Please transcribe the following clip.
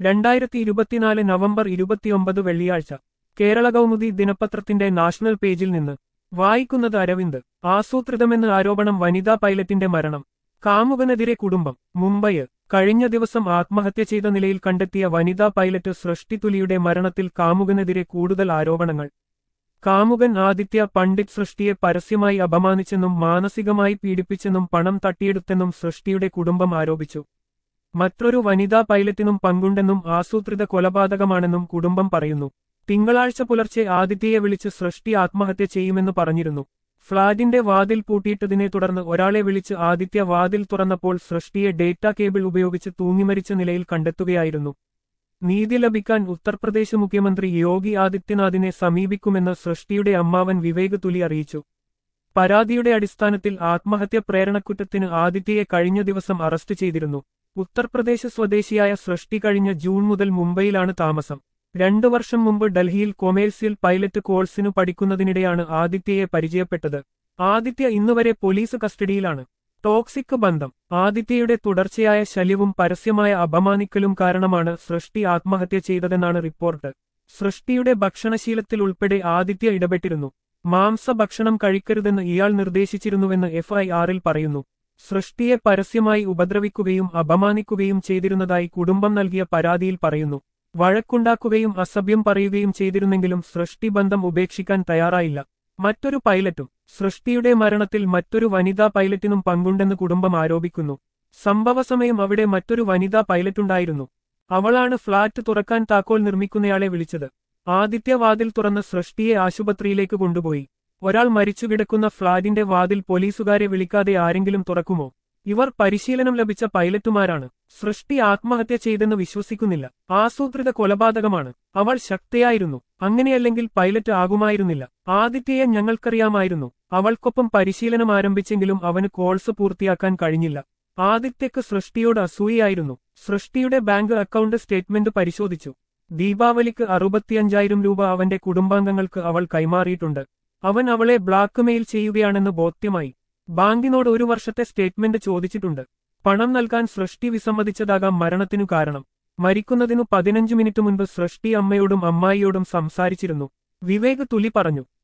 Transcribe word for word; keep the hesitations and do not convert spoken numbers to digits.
രണ്ടായിരത്തി ഇരുപത്തിനാല് നവംബർ ഇരുപത്തിയൊമ്പത് വെള്ളിയാഴ്ച കേരള കൗമുദി ദിനപത്രത്തിന്റെ നാഷണൽ പേജിൽ നിന്ന് വായിക്കുന്നത് അരവിന്ദ്. ആസൂത്രിതമെന്ന് ആരോപണം വനിതാ പൈലറ്റിന്റെ മരണം. കാമുകനെതിരെ കുടുംബം. മുംബൈ. കഴിഞ്ഞ ദിവസം ആത്മഹത്യ ചെയ്ത നിലയിൽ കണ്ടെത്തിയ വനിതാ പൈലറ്റ് സൃഷ്ടി തുലിയുടെ മരണത്തിൽ കാമുകനെതിരെ കൂടുതൽ ആരോപണങ്ങൾ. കാമുകൻ ആദിത്യ പണ്ഡിറ്റ് സൃഷ്ടിയെ പരസ്യമായി അപമാനിച്ചെന്നും മാനസികമായി പീഡിപ്പിച്ചെന്നും പണം തട്ടിയെടുത്തെന്നും സൃഷ്ടിയുടെ കുടുംബം ആരോപിച്ചു. മറ്റൊരു വനിതാ പൈലറ്റിനും പങ്കുണ്ടെന്നും ആസൂത്രിത കൊലപാതകമാണെന്നും കുടുംബം പറയുന്നു. തിങ്കളാഴ്ച പുലർച്ചെ ആദിത്യയെ വിളിച്ച് സൃഷ്ടി ആത്മഹത്യ ചെയ്യുമെന്ന് പറഞ്ഞിരുന്നു. ഫ്ളാറ്റിന്റെ വാതിൽ പൂട്ടിയിട്ടതിനെ തുടർന്ന് ഒരാളെ വിളിച്ച് ആദിത്യ വാതിൽ തുറന്നപ്പോൾ സൃഷ്ടിയെ ഡേറ്റാ കേബിൾ ഉപയോഗിച്ച് തൂങ്ങിമരിച്ച നിലയിൽ കണ്ടെത്തുകയായിരുന്നു. നീതി ലഭിക്കാൻ ഉത്തർപ്രദേശ് മുഖ്യമന്ത്രി യോഗി ആദിത്യനാഥിനെ സമീപിക്കുമെന്ന് സൃഷ്ടിയുടെ അമ്മാവൻ വിവേക് തുലി അറിയിച്ചു. പരാതിയുടെ അടിസ്ഥാനത്തിൽ ആത്മഹത്യ പ്രേരണക്കുറ്റത്തിന് ആദിത്യയെ കഴിഞ്ഞ ദിവസം അറസ്റ്റ് ചെയ്തിരുന്നു. ഉത്തർപ്രദേശ് സ്വദേശിയായ സൃഷ്ടി കഴിഞ്ഞ ജൂൺ മുതൽ മുംബൈയിലാണ് താമസം. രണ്ടു വർഷം മുമ്പ് ഡൽഹിയിൽ കൊമേഴ്സ്യൽ പൈലറ്റ് കോഴ്സിനു പഠിക്കുന്നതിനിടെയാണ് ആദിത്യയെ പരിചയപ്പെട്ടത്. ആദിത്യ ഇന്നുവരെ പോലീസ് കസ്റ്റഡിയിലാണ്. ടോക്സിക് ബന്ധം. ആദിത്യയുടെ തുടർച്ചയായ ശല്യവും പരസ്യമായ അപമാനിക്കലും കാരണമാണ് സൃഷ്ടി ആത്മഹത്യ ചെയ്തതെന്നാണ് റിപ്പോർട്ട്. സൃഷ്ടിയുടെ ഭക്ഷണശീലത്തിൽ ഉൾപ്പെടെ ആദിത്യ ഇടപെട്ടിരുന്നു. മാംസഭക്ഷണം കഴിക്കരുതെന്ന് ഇയാൾ നിർദ്ദേശിച്ചിരുന്നുവെന്ന് എഫ് ഐ ആറിൽ പറയുന്നു. സൃഷ്ടിയെ പരസ്യമായി ഉപദ്രവിക്കുകയും അപമാനിക്കുകയും ചെയ്തിരുന്നതായി കുടുംബം നൽകിയ പരാതിയിൽ പറയുന്നു. വഴക്കുണ്ടാക്കുകയും അസഭ്യം പറയുകയും ചെയ്തിരുന്നെങ്കിലും സൃഷ്ടി ബന്ധം ഉപേക്ഷിക്കാൻ തയ്യാറായില്ല. മറ്റൊരു പൈലറ്റും. സൃഷ്ടിയുടെ മരണത്തിൽ മറ്റൊരു വനിതാ പൈലറ്റിനും പങ്കുണ്ടെന്ന് കുടുംബം ആരോപിക്കുന്നു. സംഭവസമയം അവിടെ മറ്റൊരു വനിതാ പൈലറ്റുണ്ടായിരുന്നു. അവളാണ് ഫ്ളാറ്റ് തുറക്കാൻ താക്കോൽ നിർമ്മിക്കുന്നയാളെ വിളിച്ചത്. ആദിത്യ വാതിൽ തുറന്ന് സൃഷ്ടിയെ ആശുപത്രിയിലേക്ക് കൊണ്ടുപോയി. ഒരാൾ മരിച്ചുകിടക്കുന്ന ഫ്ളാറ്റിന്റെ വാതിൽ പോലീസുകാരെ വിളിക്കാതെ ആരെങ്കിലും തുറക്കുമോ? ഇവർ പരിശീലനം ലഭിച്ച പൈലറ്റുമാരാണ്. സൃഷ്ടി ആത്മഹത്യ ചെയ്തെന്ന് വിശ്വസിക്കുന്നില്ല. ആസൂത്രിത കൊലപാതകമാണ്. അവൾ ശക്തയായിരുന്നു. അങ്ങനെയല്ലെങ്കിൽ പൈലറ്റ് ആകുമായിരുന്നില്ല. ആദിത്യയെ ഞങ്ങൾക്കറിയാമായിരുന്നു. അവൾക്കൊപ്പം പരിശീലനം ആരംഭിച്ചെങ്കിലും അവന് കോഴ്സ് പൂർത്തിയാക്കാൻ കഴിഞ്ഞില്ല. ആദിത്യക്ക് സൃഷ്ടിയോട് അസൂയയായിരുന്നു. സൃഷ്ടിയുടെ ബാങ്ക് അക്കൗണ്ട് സ്റ്റേറ്റ്മെന്റ് പരിശോധിച്ചു. ദീപാവലിക്ക് അറുപത്തിയഞ്ചായിരം രൂപ അവന്റെ കുടുംബാംഗങ്ങൾക്ക് അവൾ കൈമാറിയിട്ടുണ്ട്. അവൻ അവളെ ബ്ലാക്ക്മെയിൽ ചെയ്യുകയാണെന്ന് ബോധ്യമായി. ബാങ്കിനോട് ഒരു വർഷത്തെ സ്റ്റേറ്റ്മെന്റ് ചോദിച്ചിട്ടുണ്ട്. പണം നൽകാൻ സൃഷ്ടി വിസമ്മതിച്ചതാകാം മരണത്തിനു കാരണം. മരിക്കുന്നതിനു പതിനഞ്ച് മിനിറ്റ് മുൻപ് സൃഷ്ടി അമ്മയോടും അമ്മായിയോടും സംസാരിച്ചിരുന്നു. വിവേക് തുലി പറഞ്ഞു.